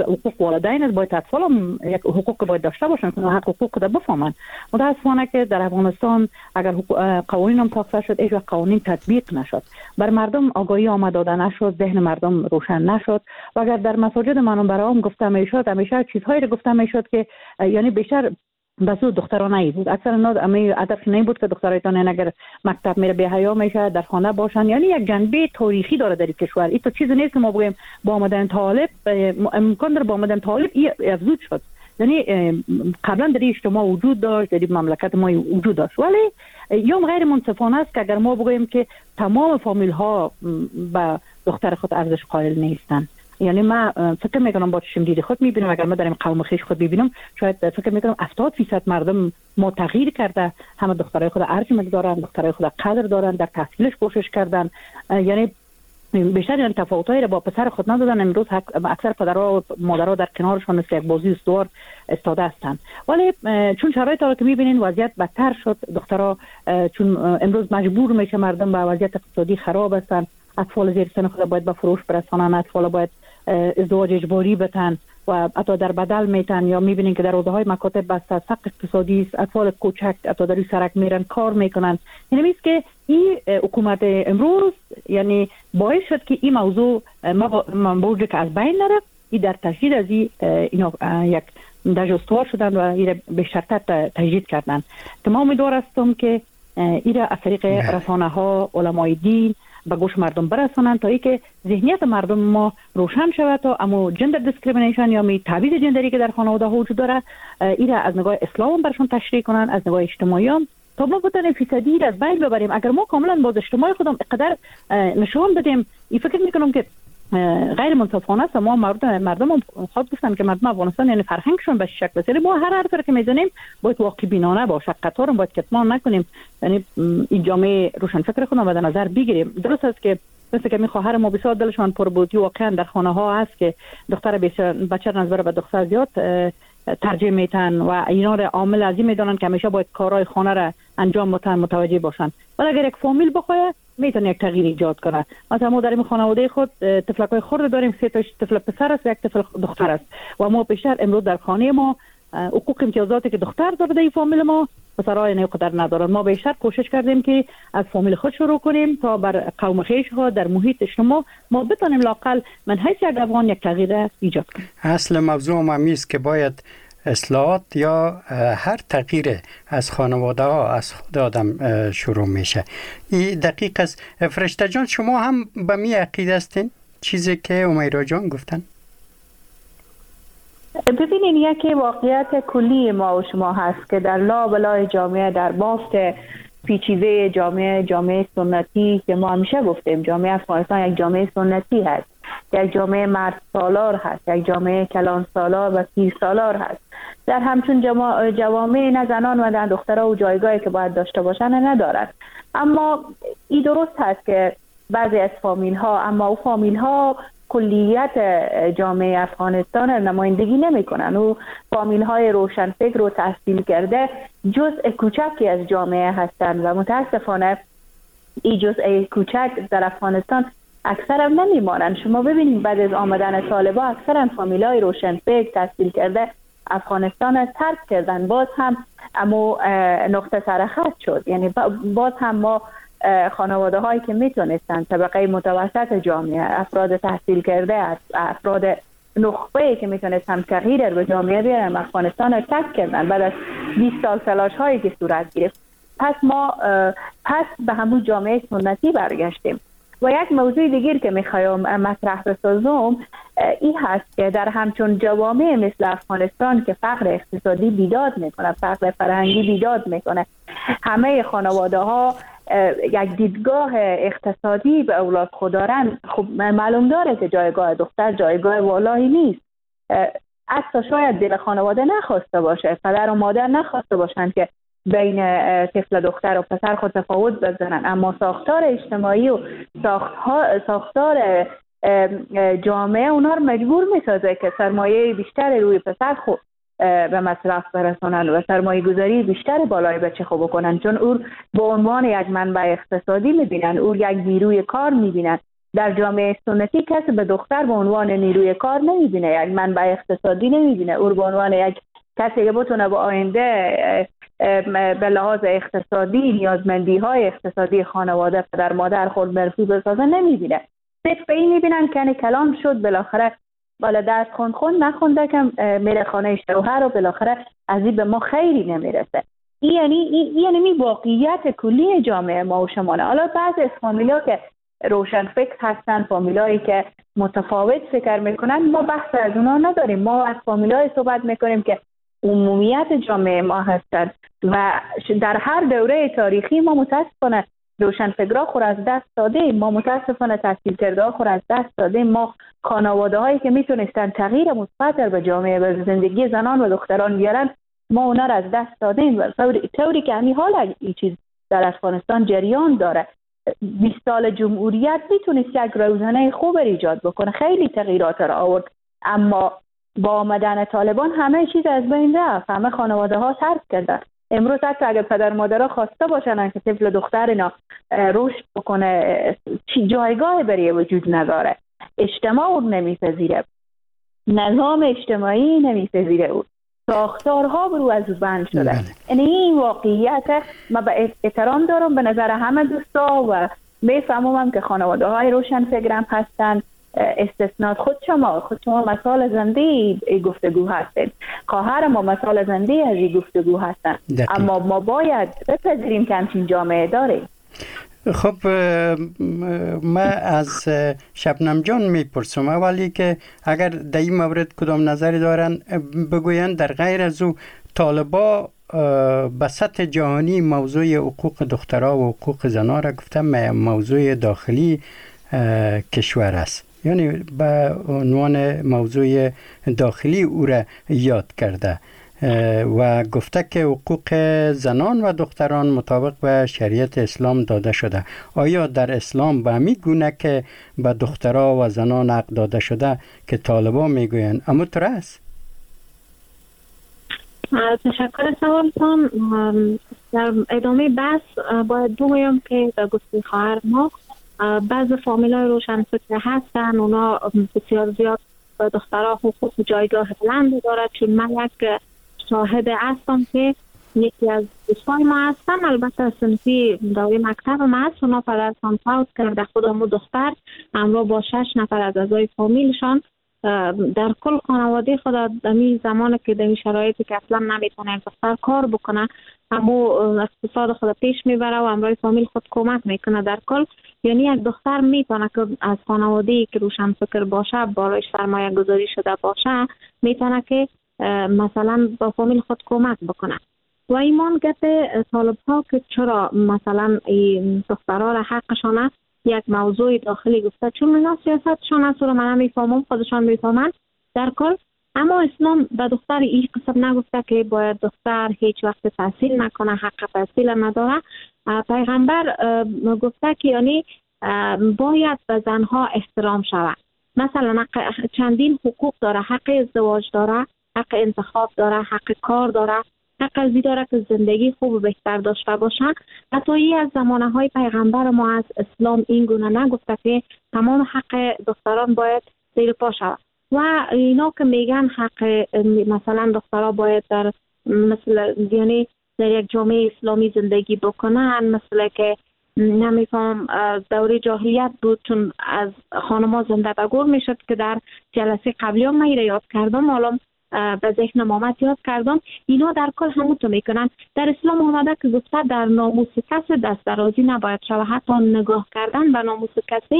والدین است، باید اطفال هم یک حقوق باید داشته باشند که حق حقوق را بفهمند. متاسفانه که در افغانستان اگر قوانین هم ساخته شد، هیچ قوانین تطبیق نشد، بر مردم آگاهی آمد داده نشد، ذهن مردم روشن نشد. و اگر در مساجد منبرام گفته میشد، همیشه چیزهایی را گفته میشد که یعنی بیشتر بسو دخترانه بود. اکثر امی هدف این بود که دخترایتان اگر مکتب میره به حیا میشه، در خانه باشن. یعنی یک جنبه تاریخی داره در این کشور. این تو چیزی نیست که ما بگیم با آمدن طالب امکان داره با آمدن طالب افزود شد. یعنی قبلا در اجتماع وجود داشت، در مملکت ما وجود داشت، ولی یا غیر منصفانه است که اگر ما بگیم که تمام فامیل ها به دختر خود ارزش قائل نیستن. یعنی من فکر میکنم با چشم دید خود میبینم، اگر من در این قوم خویش خود ببینم، شاید فکر میکنم 70% مردم ما تغییر کرده، همه دخترای خود ارج دارن، دخترای خود قدر دارن، در تحصیلش کوشش کردن. یعنی بیشتر یعنی تفاوتایی را با پسر خود ندادن. امروز اکثر پدرها و مادرها در کنارشان مثل یک بازی استوار استاده هستند. ولی چون شرایط را که میبینین وضعیت بدتر شد، دخترها چون امروز مجبور میشه مردم به وضعیت اقتصادی خراب هستند، اطفال زیر سن خود باید به فروش برسانن، اطفال باید ازدواج اجباری بتن و حتی در بدل میتن، یا میبینین که در حوزه‌های مکاتب بسته، سقف اقتصادی است، اطفال کوچک حتی در سرک میرن کار میکنن. یعنی میگه که این حکومت امروز یعنی باعث شد که این موضوع موضوعی که از بین نره، این در تجدید از اینا یک دژستوار شدن و این به شرط تجدید کردن. که ما امیدوار هستم که این از طریق رسانه ها، علمای دین به گوش مردم برسانند تا اینکه ذهنیت مردم ما روشن شود، تا اما جندر دیسکریمینیشن یا تبعیض جندری که در خانواده ها وجود داره، این از نگاه اسلام برشون تشریح کنن، از نگاه اجتماعی هم، تا ما بتونیم فیصدی از بین ببریم. اگر ما کاملا باز اجتماعی خودم اقدر نشون بدیم، این فکر میکنم که غیر منصفانه است. ما مردم خود گفتن که مردم افغانستان یعنی فرهنگشون به شکل است. ما هر حرفی که میزنیم باید واقع بینانه باشه، قطار باید کتمان نکنیم. یعنی این جامعه روشن فکر خودم به نظر بگیریم. درست است که مثل که می خواهر ما بسیار دلشان پر بود، واقعا در خانه ها هست که دختر بچه نظر به دختر زیاد ترجیح میتن و اینا را عامل ازی میدونن که همیشه باید کارهای خانه را انجام بدن، متوجه باشن. ولی اگر یک فامیل بخواد میتونه یک تغییر ایجاد کنه. مثلا ما در این خانواده خود طفلکای خرد داریم، 3 تا طفل پسر است، 1 طفل دختر است و ما بیشتر امروز در خانه ما حقوق امتیازاتی که دختر داره در این فامیل ما پسرای نقدر ندارن. ما بیشتر کوشش کردیم که از فامیل خود شروع کنیم تا بر قوم خویش ها در محیط اجتماع ما بتونیم لاقل من حیث یک افغان یک تغییر ایجاد کنیم. اصل موضوع هم است که باید اصلاحات یا هر تغییر از خانواده ها از خود آدم شروع میشه. این دقیق است. فرشته جان شما هم به می عقیده هستین چیزی که امیرا جان گفتن؟ ببینین یکی واقعیت کلی ما و شما هست که در لابلای جامعه، در بافت پیچیده جامعه سنتی که ما همیشه گفتیم جامعه افغانستان یک جامعه سنتی هست، یک جامعه مرد سالار هست، یک جامعه کلان سالار و پیر سالار هست. در همچون جوامع نه زنان و نه دخترها و جایگاهی که باید داشته باشن ندارد. اما این درست هست که بعضی از فامیل ها، اما او فامیل ها کلیت جامعه افغانستان نمایندگی نمی کنن. و فامیل های روشنفکر و تحصیل کرده جزء کوچکی از جامعه هستند و متاسفانه این جزء کوچک در افغانستان اکثر هم نمیمانند. شما ببینید بعد از آمدن طالبا اکثر فامیل های روشنفکر تحصیل کرده افغانستان ترک کردن. باز هم اما نقطه سرخط شد. یعنی باز هم ما خانواده هایی که میتونستن طبقه متوسط جامعه، افراد تحصیل کرده، افراد نخبه‌ای که میتونستن تغییر به جامعه بیارن، افغانستان رو ترک کردن بعد از 20 سال تلاش هایی که صورت گرفت. پس ما به همون جامعه سنتی برگشتیم. و یک موضوع دیگر که میخوایم مطرح بسازم این هست که در همچون جوامع مثل افغانستان که فقر اقتصادی بیداد میکنه، فقر فرهنگی بیداد میکنه، همه خانواده ها یک دیدگاه اقتصادی به اولاد خود دارن، خب معلوم داره که جایگاه دختر جایگاه والایی نیست. حتی شاید دل خانواده نخواسته باشه، پدر و مادر نخواسته باشند که بین طفل دختر و پسر خود تفاوت بزنن، اما ساختار اجتماعی و ساختار جامعه اونا رو مجبور میسازه که سرمایه بیشتر روی پسر خود به مصرف برسونن و سرمایه گذاری بیشتر بالای بچه خوب بکنن، چون او به عنوان یک منبع اقتصادی میبینن، او یک نیروی کار میبینن. در جامعه سنتی کسی به دختر به عنوان نیروی کار نمیبینه، یک منبع اقتصادی نمیبینه، او به عنوان یک کسی که بتونه با آینده به لحاظ اقتصادی نیازمندی های اقتصادی خانواده پدر مادر خود برسی بسازه نمیبینه. صرف به این میبینن که کلام شد بالاخره بالا درس خوند نخونده که میره خانه شوهر و بالاخره از این به ما خیری نمیرسه. یعنی واقعیت کلی جامعه ما و شماله. حالا بعضی از فامیلا که روشن فکر هستن، فامیلایی که متفاوت فکر میکنن، ما بحث از اونا نداریم. ما از فامیلای صحبت میکنیم که عمومیت جامعه ما هستن و در هر دوره تاریخی ما متاسفانه روشن فکرها خور از دست داده، ما متاسفانه تحصیل کرده خور از دست داده، ما خانواده هایی که میتونستن تغییر مثبت به جامعه و زندگی زنان و دختران بیارن ما اونا را از دست دادیم. و طوری که همین حال این چیز در افغانستان جریان داره. 20 سال جمهوریت میتونست یک روزنه خوب ایجاد بکنه، خیلی تغییرات را آورد، اما با آمدن طالبان همه چیز از بین رفت، همه خانواده ها ترک کردن. امروز حتی اگر پدر مادرها خواسته باشن که طفل دختر اینا رشد بکنه، جایگاه برای وجود نداره، اجتماع اون نمیپذیره، نظام اجتماعی نمیپذیره، اون ساختارها برو از بند شده. یعنی این واقعیت. من به احترام دارم به نظر همه دوستا و میفهمم که خانواده های روشن فکرم هستن، استثنات خود شما مثال زنده گفتگو هستید، خواهر ما مثال زنده از این گفتگو هستن. اما ما باید بپذیریم که همچین جامعه داریم. خب من از شبنم جان میپرسم اولی که اگر در این مورد کدام نظری دارن بگوین، در غیر از او طالبا به سطح جهانی موضوع حقوق دخترها و حقوق زنان را گفتم موضوع داخلی کشور است، یعنی به عنوان موضوع داخلی او را یاد کرده و گفته که حقوق زنان و دختران مطابق به شریعت اسلام داده شده. آیا در اسلام به همین گونه که به دخترها و زنان حق داده شده که طالبان میگوین اما طور است؟ تشکر سوالتان. در ادامه بحث باید بگویم که در گفته خواهر ما بعض فامیلای روشن فکر هستن، اونا بسیار زیاد به دخترها حقوق جایگاه بلند دارد، چون من یک شاهد هستم که یکی از دوستای ما هستن، البته صنفی دوره مکتب ما هست، اونا پدرشان فوت کرده، خودمو دختر همراه با 6 نفر از اعضای فامیلشان در کل خانواده خود دمی زمانی که دمی شرایطی که اصلا نمیتونه دختر کار بکنه، اما اقتصاد خود پیش میبره و همراه فامیل خود کمک میکنه. در کل یعنی یک دختر میتونه که از خانواده‌ای که روشن فکر باشه، بالایش سرمایه گذاری شده باشه، میتونه که مثلا با فامیل خود کمک بکنه. و ایمان گفته طالب ها که چرا مثلا این دخترها را حقشانه یک موضوع داخلی گفته، چون اینا سیاستشان است و من میفهمم، خودشان میفهمن در کل. اما اسلام به دختر این قسم نگفته که باید دختر هیچ وقت تحصیل نکنه، حق تحصیل نداره. پیغمبر گفته که یعنی باید به زنها احترام شود. مثلا چندین حقوق داره، حق ازدواج داره، حق انتخاب داره، حق کار داره، حق ازی داره که زندگی خوب و بهتر داشته باشن. حتی از زمانه های پیغمبر ما از اسلام این گونه نگفته که تمام حق دختران باید زیر پا شود. و اینا که میگن حق مثلا دخترها باید در مثل یعنی در یک جامعه اسلامی زندگی بکنن، مثل که نمیفهم دوره جاهلیت بود، چون از خانما زنده بگور میشد که در جلسه قبلی هم من یاد کردم، حالا به ذهن مامت یاد کردم. اینا در کل همونطور میکنن. در اسلام آمده که گفته در ناموس کسی دست درازی نباید شود، حتی نگاه کردن به ناموس کسی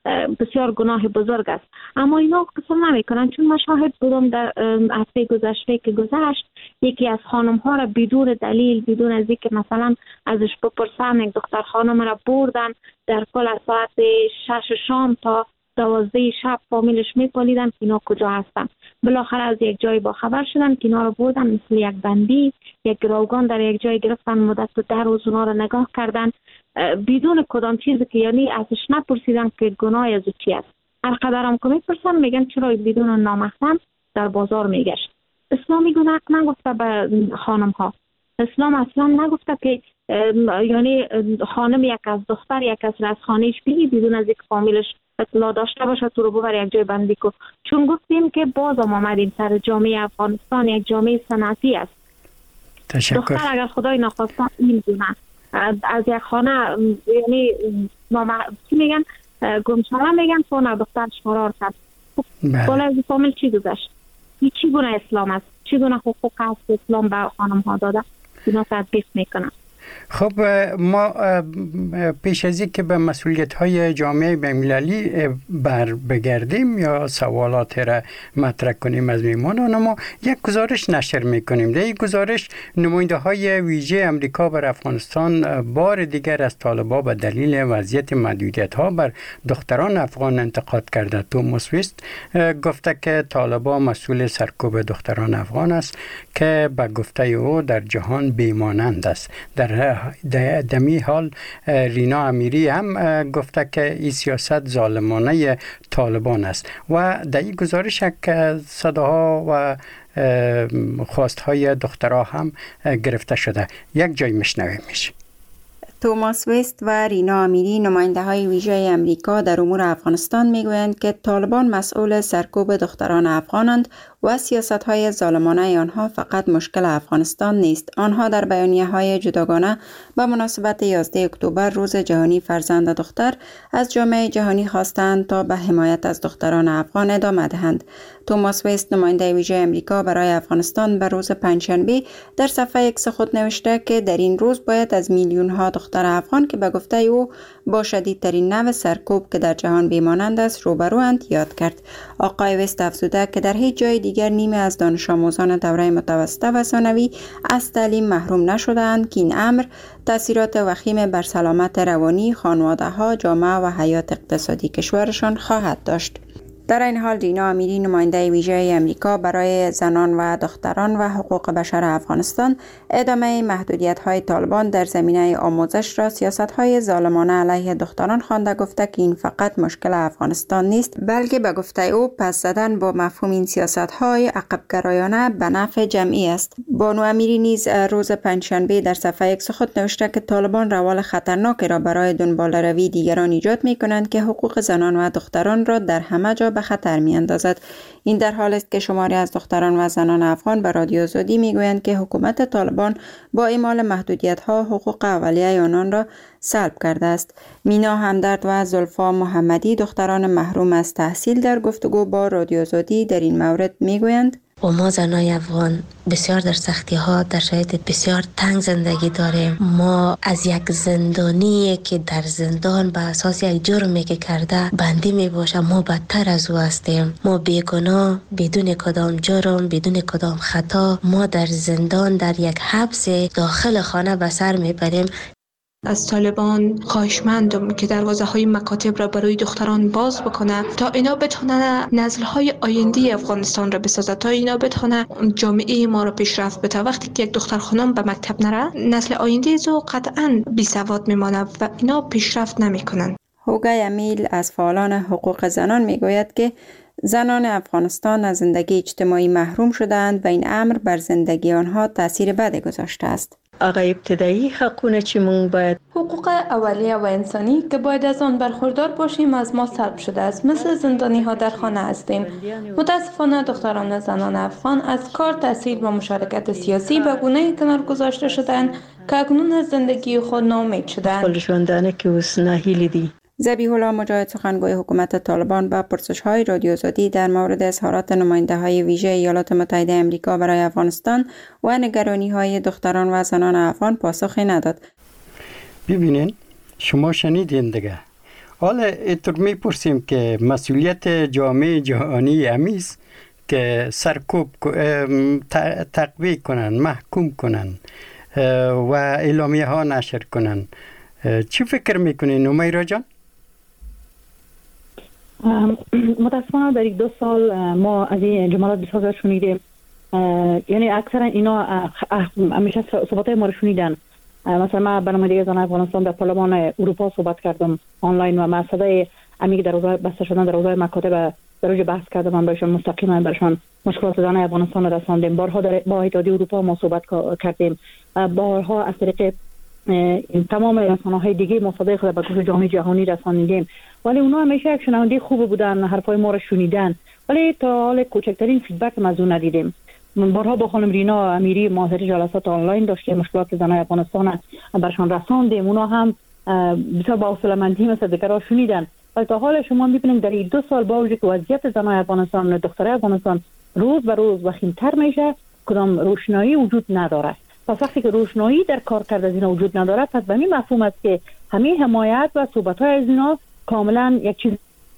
بسیار گناه بزرگ است. اما اینا قسم نمیکنن، چون من شاهد بودم در هفته گذشته که گذشت یکی از خانم ها را بدون دلیل، بدون از اینکه مثلا ازش بپرسن، یک دختر خانم را بردن در کل از ساعت 6 شام تا 12 شب فامیلش میپالیدن که اینا کجا هستن. بالاخره از یک جای با خبر شدن که اینا رو بردن مثل یک بندی، یک گروگان در یک جای گرفتن، مدت 10 روز اونا رو نگاه کردن بدون کدام چیزی که یعنی ازش نپرسیدن که گناه از چی است. هر قدر هم که میپرسن میگن چرا بدون نامحرم در بازار میگشت. اسلام میگه حق نگفته به خانم ها. اسلام اصلا نگفته که یعنی خانم یک از دختر یک از خانهش بگی بدون از یک فامیلش اطلاع داشته باشه تو رو ببر یک جای بندی کو. چون گفتیم که باز هم آمدیم سر جامعه افغانستان یک جامعه صنعتی است. تشکر. دختر اگر خدای نخواسته میدونه از یک خانه یعنی چی میگن گمشاره میگن خانه دخترش فرار کرد. بالا از فامیل چی گذشت؟ چی گونه اسلام است؟ چی گونه حقوق است اسلام به خانم ها داده؟ اینا تطبیق میکنن. خب ما پیش از اینکه به مسئولیت های جامعه بین‌المللی بر بگردیم یا سوالات را مطرح کنیم از میهمانان ما، یک گزارش نشر میکنیم. در این گزارش نماینده های ویژه امریکا بر افغانستان بار دیگر از طالبان به دلیل وضعیت محدودیت ها بر دختران افغان انتقاد کرده. توماس ویست گفته که طالبان مسئول سرکوب دختران افغان است که به گفته او در جهان بیمانند است. در دمی حال رینا امیری هم گفته که این سیاست ظالمانه طالبان است و در این گزارش صداها و خواستهای دخترها هم گرفته شده. یک جای مشنویمش. توماس ویست و رینا امیری نماینده های ویژه امریکا در امور افغانستان میگویند که طالبان مسئول سرکوب دختران افغانند و سیاست های ظالمانه آنها فقط مشکل افغانستان نیست. آنها در بیانیه های جداگانه به مناسبت 11 اکتبر روز جهانی فرزند دختر از جامعه جهانی خواستند تا به حمایت از دختران افغان ادامه دهند. توماس ویست نماینده ویژه امریکا برای افغانستان به روز پنجشنبه در صفحه ایکس خود نوشته که در این روز باید از میلیون ها دختر افغان که به گفته او با شدیدترین نوع سرکوب که در جهان بیمانند است روبروند یاد کرد. آقای ویست افزوده که در هیچ جای دیگر نیمه از دانش آموزان دوره متوسطه و ثانوی از تعلیم محروم نشده‌اند که این امر تاثیرات وخیم بر سلامت روانی خانواده‌ها، جامعه و حیات اقتصادی کشورشان خواهد داشت. در این حال رینا امیری نماینده ویژه امریکا برای زنان و دختران و حقوق بشر افغانستان ادامه محدودیت‌های طالبان در زمینه آموزش را سیاست‌های ظالمانه علیه دختران خوانده، گفته که این فقط مشکل افغانستان نیست بلکه به گفته او پس زدن با مفهوم این سیاست‌های عقب‌گرایانه به نفع جمعی است. بانو امیری نیز روز پنجشنبه در صفحه ایکس خود نوشته که طالبان روال خطرناکی را برای دنباله‌روی دیگران ایجاد می‌کنند که حقوق زنان و دختران را در همه جا به خطر می‌اندازد. این در حالی است که شماری از دختران و زنان افغان به رادیو آزادی میگویند که حکومت طالبان با اعمال محدودیت‌ها حقوق اولیه آنان را سلب کرده است. مینا همدرد و زلفا محمدی دختران محروم از تحصیل در گفتگو با رادیو آزادی در این مورد میگویند و ما زنای افغان بسیار در سختی ها، در شرایط بسیار تنگ زندگی داریم. ما از یک زندانی که در زندان به اساس یک جرمی که کرده بندی می باشه، ما بدتر از او هستیم. ما بیگناه، بدون کدام جرم، بدون کدام خطا، ما در زندان در یک حبس داخل خانه به سر می بریم. از طالبان خواهشمندم که دروازه‌های مکاتب را برای دختران باز بکنه تا اینا بتونه نسل‌های آینده افغانستان را بسازه، تا اینا بتونه جامعه ما را پیشرفت بده. وقتی که یک دختر خانم به مکتب نره، نسل آینده زو قطعاً بی‌سواد میمونه و اینا پیشرفت نمیکنن. هوگای امیل از فعالان حقوق زنان میگوید که زنان افغانستان از زندگی اجتماعی محروم شدند و این امر بر زندگی آنها تاثیر بد گذاشته است. آقای ابتدایی حقونه چی مون باید حقوق اولیه و انسانی که باید از آن برخوردار باشیم از ما سلب شده است. مثل زندانی ها در خانه هستیم. متاسفانه دختران و زنان افغان از کار، تحصیل و مشارکت سیاسی به گونه‌ای کنار گذاشته شدند که اکنون از زندگی خود ناامید شدند. خلشوندانه که اوس ناهیلی دی. ذبیح الله مجاهد سخنگوی حکومت طالبان با پرسش‌های رادیو آزادی در مورد اظهارات نماینده‌های ویژه ایالات متحده آمریکا برای افغانستان و نگرانی‌های دختران و زنان افغان پاسخی نداد. ببینین شما شنیدین دیگه. حالا اینطور میپرسیم که مسئولیت جامعه جهانی همیست که سرکوب تقویه کنن، محکوم کنن و اعلامیه ها نشر کنن. چی فکر میکنین نمیرا جان؟ متاسفانه در 2 سال ما از این جملات بسیار شنیدیم. یعنی اکثرا اینا همیشه صحبت ما رو شنیدن. مثلا من برنامه‌نگار زنان افغانستان در پارلمان اروپا صحبت کردم آنلاین و من صدای عمیق در حوزه بسته شدن در حوزه مکاتب در اوج بحث کردم. من برایشان مستقیما برایشان مشکلات زنان افغانستان را رساندیم. بارها با اتحادیه اروپا ما صحبت کردیم. بارها از طریق تمام رسانه‌های دیگه ما صدای خود به گوش جامعه جهانی رساندیم. ولی اونا همیشه یک شنونده خوب بودن، حرفای ما را شنیدن، ولی تا حال کوچکترین فیدبک از اون ندیدیم. من بارها با خانم رینا امیری ماهر جلسات آنلاین داشتیم، مشکلات زنان افغانستان برشان رساندیم. اونا هم بسیار با حوصله‌مندی مثل دیگرها شنیدن. ولی تا حال شما می‌بینیم در این 2 سال با وجود که وضعیت زنان افغانستان و دخترای افغانستان روز به روز وخیم‌تر میشه، کدام روشنایی وجود نداره. پس وقتی که روشنایی در کار کرده از اینا وجود نداره، پس به این مفهوم است که همه حمایت و صحبت‌های از اینا کاملا یک چیز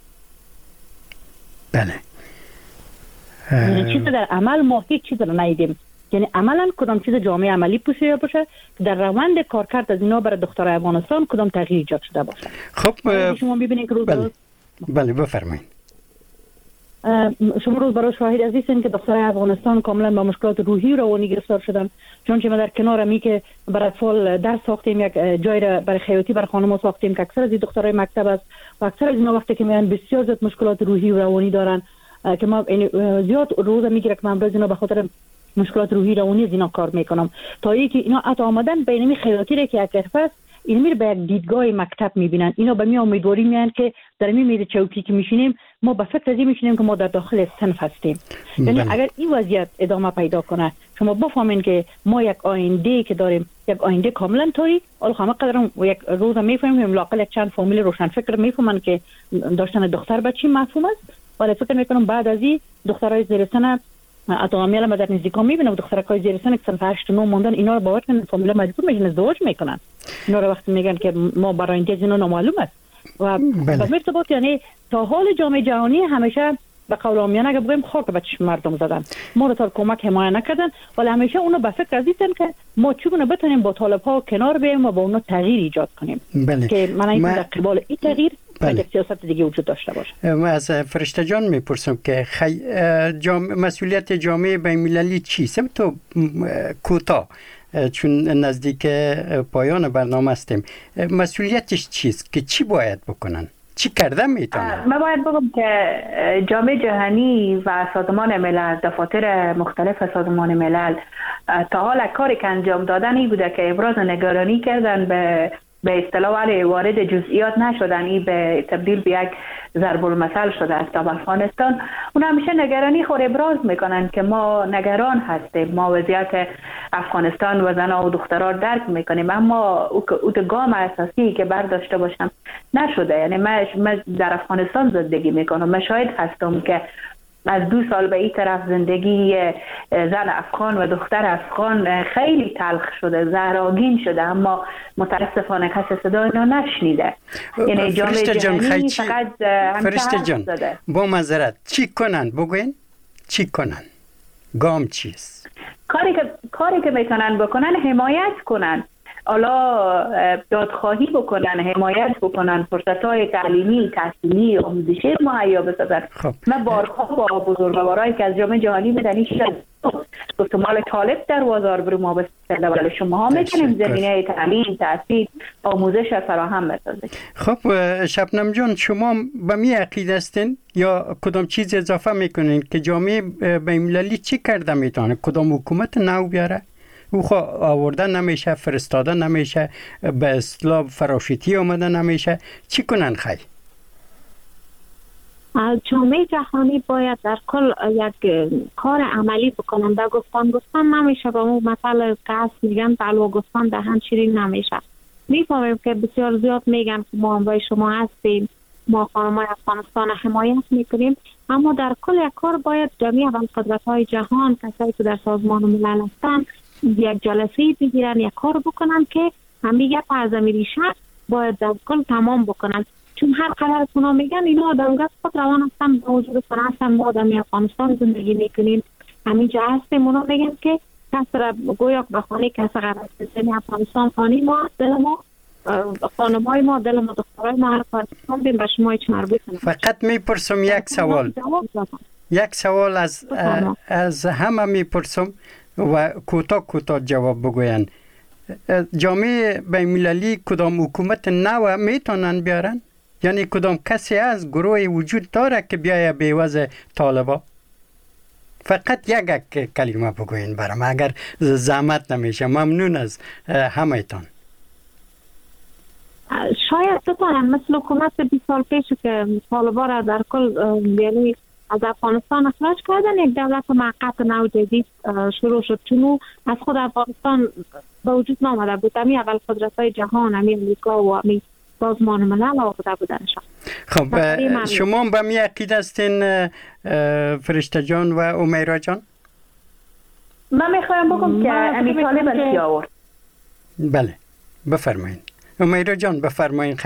چیز در عمل ما هیچ چیز رو ندیدیم. یعنی عملا کدام چیز جامعه عملی پوشیده باشه که در روند کارکرد از اینا برای دخترای افغانستان کدام تغییر ایجاد شده باشه. خب شما ببینید که بله بفرمایید. شما روز برای شاهد عزیزین که دخترای افغانستان کاملا با مشکلات روحی و روانی گرفتار شدن. چون ما در کنار می که برای اطفال درس ساختیم، یک جای را برای خیاطی برای خانم‌ها ساختیم که اکثر از این دخترای مکتب است و اکثر از اینا وقتی که میان بسیار زیاد مشکلات روحی و روانی دارن که ما زیاد روز میگیره که من امروز اینا به خاطر مشکلات روحی روانی از اینا کار میکنم تا اینکه اینا حتی آمدن به اینمی خیاطی را که یک حرفه است این میره به یک دیدگاه مکتب میبینن. اینا به می امیدواری میان که در این میره چوکی که میشینیم ما به فکر ازی میشینیم که ما در داخل صنف هستیم. یعنی اگر این وضعیت ادامه پیدا کنه شما بفهمین که ما یک آینده که داریم، یک آینده کاملا طوری حالا همه قدرم یک روز میفهمیم لاقل یک چند فامیل روشن فکر میفهمن که داشتن دختر بچی مفهوم است. ولی فکر میکنم بعد از این دخترای زیر سن اتامیل ما در نزدیکا میبینم دخترای زیر سن که سن 8 و 9 موندن اینا رو باور کنن فامیل مجبور میشن ازدواج میکنن. اینا رو وقتی میگن که ما برای اینکه اینا نامعلوم است و به مرتبط یعنی تا حال جامعه جهانی همیشه به قول عامیانه اگه بگیم خاک به چشم مردم زدن، ما رو تا کمک حمایت نکردن. ولی همیشه اونا به فکر ازیدن که ما چگونه بتونیم با طالب‌ها کنار بیایم و با اونا تغییر ایجاد کنیم. که من در قبال این تغییر سیاست دیگه وجود داشته باشه. من از فرشته جان میپرسم که مسئولیت جامعه بین‌المللی چیست؟ تو کوتاه چون نزدیک پایان برنامه هستیم، مسئولیتش چیست که چی باید بکنن؟ چی کردن میتونن؟ من باید بگم که جامعه جهانی و سازمان ملل، دفاتر مختلف سازمان ملل تا حال کاری که انجام دادن این بوده که ابراز نگرانی کردن به اصطلاح ولی وارد جزئیات نشدن، این به تبدیل به یک ضرب المثل شده است. در افغانستان اون همیشه نگرانی خود ابراز میکنن که ما نگران هستیم، ما وضعیت افغانستان و زنان و دختران درک میکنیم، اما او گام اساسی که برداشته باشم نشده. یعنی من در افغانستان زندگی میکنم، من شاهد هستم که از 2 سال به این طرف زندگی زن افغان و دختر افغان خیلی تلخ شده، زهراگین شده، اما متاسفانه کسی صدای اینا نشنیده. یعنی جامعه جهانی فقط فرشته جان با معذرت چی کنن؟ بگوین چی کنن؟ گام چیست؟ کاری که میتونن بکنن حمایت کنن، حالا دادخواهی بکنن، حمایت بکنن، فرصت‌های تعلیمی، تحصیلی، آموزشی مهیا بسازن. من بارها با بزرگوارایی که از جامعه جهانی میدنی گفتم مال طالب در بازار برو ما بسازه، ولی شما ها میتونیم زمینه تعلیم، تحصیل، آموزش فراهم بسازید. خب شبنم جان شما به می عقیده هستین یا کدام چیز اضافه میکنین که جامعه بین‌المللی چی کرده میتونه؟ کدام حکومت نو بیاره؟ او آوردن نمیشه، فرستادن نمیشه، به اصطلاح فراشیتی آمدن نمیشه، چی کنن خیلی؟ جامعه جهانی باید در کل یک کار عملی بکنن. در گفتن نمیشه، با اون مثل که میگن بلوا گفتن دهن شیرین نمیشه. میفهمیم که بسیار زیاد میگن که ما همراه شما هستیم، ما خانم‌های افغانستان حمایت میکنیم، اما در کل یک کار باید جمعی ابرقدرت‌های جهان، کسایی که در سازمان ملل هستن، یک جلسه بگیرن، یک کار بکنن که همه یک پرزمیری شد باید در کل تمام بکنن. چون هر قدر از اونا میگن اینا آدمگاه خود روان هستن، با وجود هستن ما آدمی افغانستان زندگی میکنیم، همینجا هستیم. اونا میگن که کس را گویا به خانه کس قرار است، افغانستان خانه ما، دل ما، خانمای ما، دل ما، دخترای ما، هر کار بیم به شما هیچ مربوط نیست. فقط میپرسم یک سوال از همه میپرسم و کوتاه جواب بگوین. جامعه بین‌المللی کدام حکومت نو میتونن بیارن؟ یعنی کدام کسی از گروه وجود داره که بیایه بیوز طالبا؟ فقط یک کلمه بگوین برام اگر زحمت نمیشه. ممنون از همه‌تان. شاید بتونن مثل حکومت 20 سال پیش که طالبا را در کل یعنی از افغانستان اخراج کردن، یک دولت موقت نو جدید شروع شد، چون از خود افغانستان به وجود نامده بود. امی اول قدرت‌های جهان، امی امریکا و امی سازمان ملل آورده بودنش. خب شما به می عقیده هستین فرشته جان و امیرا جان؟ من میخوایم بگم که امی طالب کی آورد. بله بفرمایید. امیرا جان بفرمایید.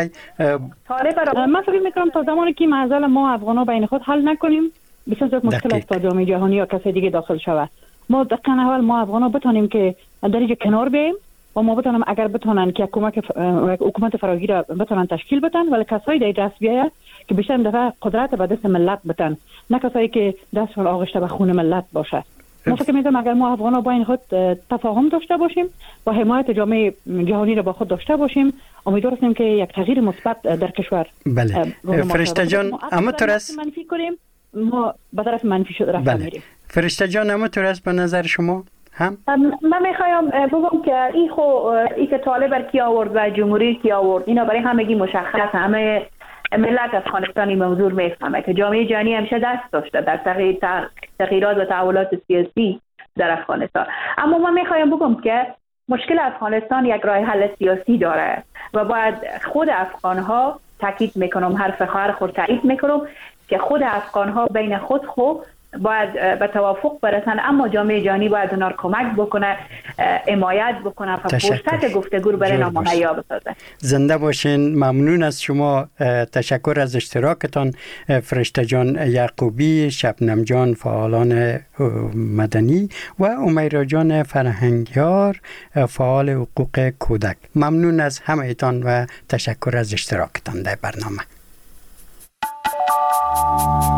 من فکر میکنم تا زمانی که معضل ما افغانا بین خود حل نکنیم بسیار زیاد مشکل است تا جامعه جهانی یا کسی دیگه داخل شود. ما دقیقاً اول ما افغانا بتونیم که در اینجا کنار بیاییم و ما بتونیم اگر بتونن که حکومت فراگیر را بتونن تشکیل بدن، ولی کسایی در دست بیاید که بیشتر دفعه قدرت به دست ملت بدن، نه کسایی که دستشون آغشته به خون ملت باشه. ما فکر می‌کنم اگر ما افغانا با این خود تفاهم داشته باشیم و حمایت جامعه جهانی را با خود داشته باشیم، امیدوار هستیم که یک تغییر مثبت در کشور. بله فرشته جان، اما تو راست منفی کنیم ما به طرف منفی شد رفتن میریم. فرشته جان اما تو راست به نظر شما هم؟ من میخوایم بگم که ای که طالب کی آورد و جمهوری کی آورد، اینا برای همگی مشخص، همه ملت افغانستانی موضوع میفهمه که جامعه جهانی همیشه دست داشته در تغییرات و تحولات سیاسی در افغانستان. اما من میخوایم بگم که مشکل افغانستان یک راه حل سیاسی داره و باید خود افغانها، تاکید میکنم حرف خواهر خود تایید میکنم که خود افغانها بین خود باید به توافق برسن، اما جامعه جهانی باید اونا کمک بکنه، حمایت بکنه و فرصت گفتگو برای اینا مهیا بسازه. زنده باشین. ممنون از شما. تشکر از اشتراکتان فرشته جان یعقوبی، شبنم جان فعالان مدنی و امیرا جان فرهنگیار فعال حقوق کودک. ممنون از همه‌تان و تشکر از اشتراکتان در برنامه.